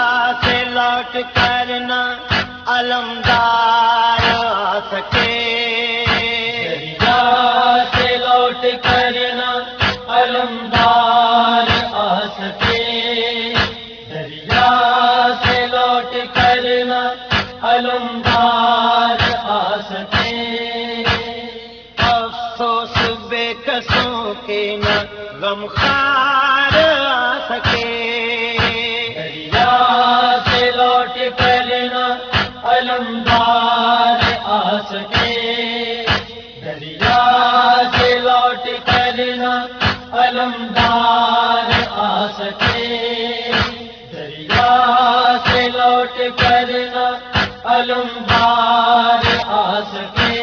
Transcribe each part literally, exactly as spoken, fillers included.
سے لوٹ کر نہ علمدار آ سکے، دریا سے لوٹ کر نہ علمدار آ سکے، دریا سے لوٹ کر نہ علمدار آ سکے، افسوس بے کسوں کے نہ غمخوار آ سکے، دریا سے لوٹ کر نہ علمدار آ سکے، دریا سے لوٹ کر نہ علمدار آ سکے، دریا سے لوٹ کر نہ علمدار آ سکے،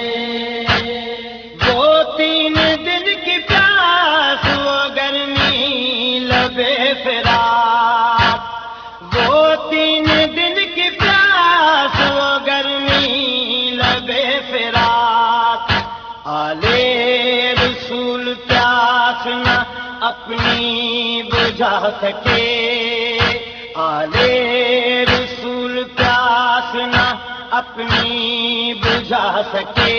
وہ تین دن کی پیاس وہ گرمی لبے فراق، وہ تین دن کی پیاس وہ گرمی لبے فراق، آلے رسول پیاس نہ اپنی بجھا سکے، آلے رسول پیاس نہ اپنی بجھا سکے،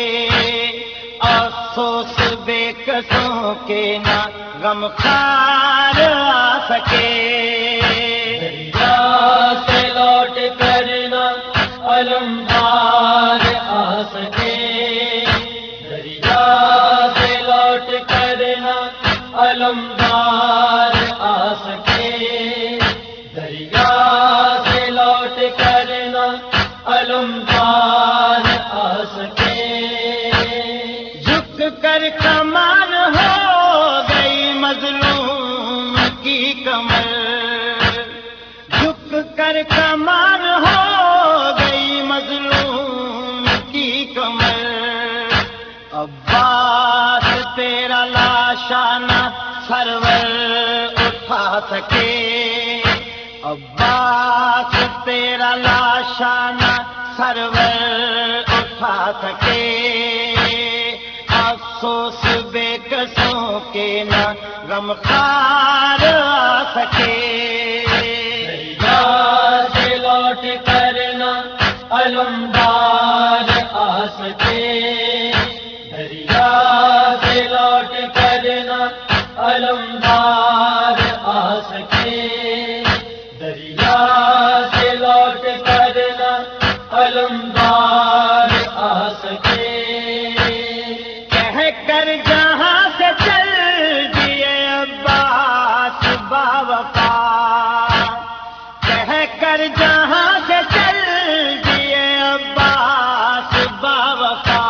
افسوس بے کسوں کے نہ غمخوار آ سکے، دریا سے لوٹ کر نہ علمدار آ سکے، دریا سے لوٹ کر نہ علمدار آ سکے، دریا سے لوٹ کر نہ علمدار آ سکے، جھک کر کمر ہو گئی مظلوم کی کمر، جھک کر کمر ہو گئی مظلوم کی کمر، عباس تیرا لاشانہ سرور اٹھا سکے، عباس تیرا لاشانہ سرور اٹھا سکے، افسوس بے کسوں کے نہ غمخوار آ سکے، دریا سے لوٹ کر نہ علمدار آ سکے، دریا سے لوٹ کر نہ علمدار آ سکے، دریا سے لوٹ کر نہ علمدار آ سکے، کہہ کر جہاں سے چل دیے عباس باوفا، کہہ کر جہاں سے چل دیے عباس باوفا،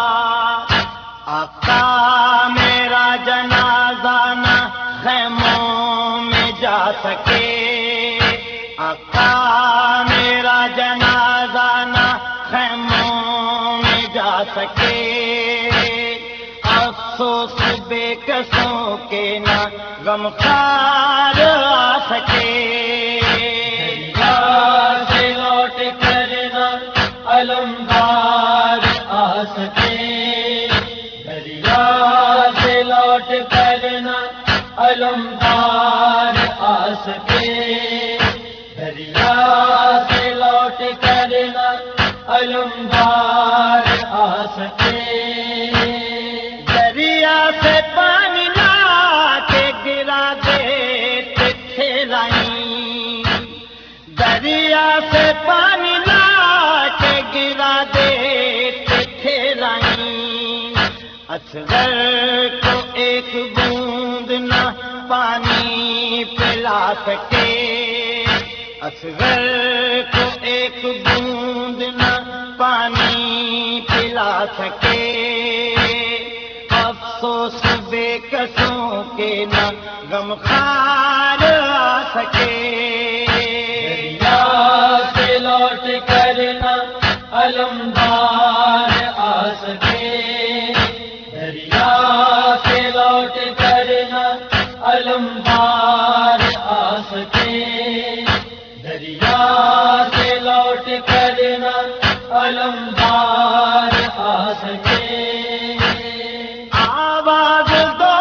آقا میرا جنازہ نہ خیموں میں جا سکے، آقا میرا جنازہ نہ خیموں میں جا سکے، افسوس بے کسوں کے نہ غمخوار آ سکے، دریا سے لوٹ کر نہ علمدار آ سکے، دریا سے لوٹ کر نہ علمدار آ سکے، دریا سے لوٹ کر نہ علمدار آ سکے، دریا سے پانی لا کے گرا دیتے تھے لائیں، دریا سے پانی لا کے گرا دیتے تھے لائیں، اصغر کو ایک بوند نہ پانی پلا سکے، اصغر کو ایک بوند نہ پانی پلا سکے، افسوس بے کسوں کے نہ غمخوار آ سکے، دریا سے لوٹ کر نہ علمدار آ سکے، دریا سے لوٹ کر نہ علمدار آ سکے، دریا سے لوٹ کر نہ علمدار آ سکے، آواز دو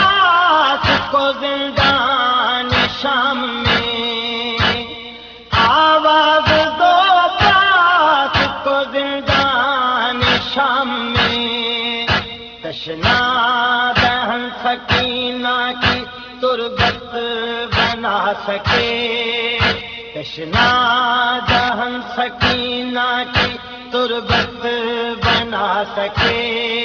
عباس کو زندان شام میں، تشنا دہن سکینہ کی تربت بنا سکے، تشنا دہن سکینہ کی تربت بنا سکے،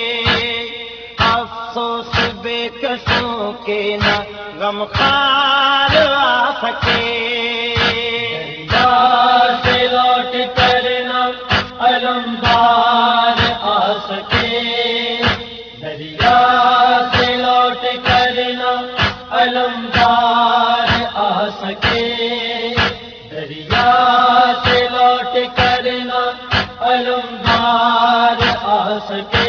افسوس بے کسوں کے نہ غم خار آ سکے، دریا سے لوٹ کر نہ علمدار آ سکے، دریا سے لوٹ کر نہ علمدار آ سکے، دریا سے لوٹ کر نہ علمدار آ سکے،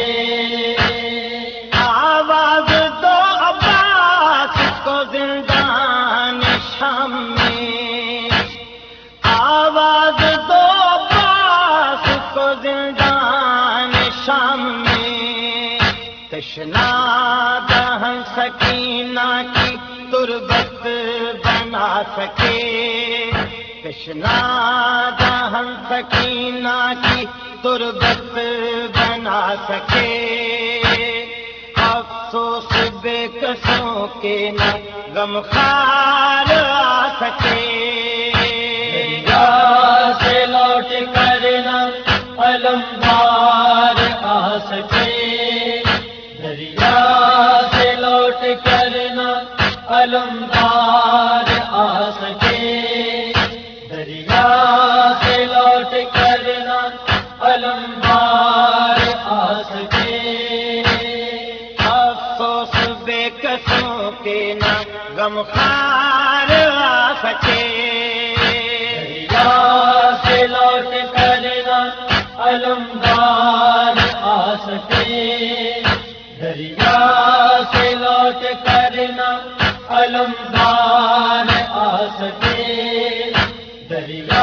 آواز دو عباس کو زندان شام میں، آواز دو عباس کو زندان شام میں، تشنا دہن سکینہ کی تربت بنا سکے، تشنا دہن سکینہ کی تربت بنا سکے، افسوس بے کسوں کے نہ غم خار آ سکے، دریا سے لوٹ کر نہ علمدار آ سکے، دریا سے لوٹ کر نہ علمدار آ سکے، دریا سے لوٹ کر نہ علمدار آ سکے، افسوس بے کسوں کے نہ غم خار آ سکے، دریا سے لوٹ کر نہ علمدار آ سکے، دریا سے لوٹ کر نہ علمدار آ سکے، دریا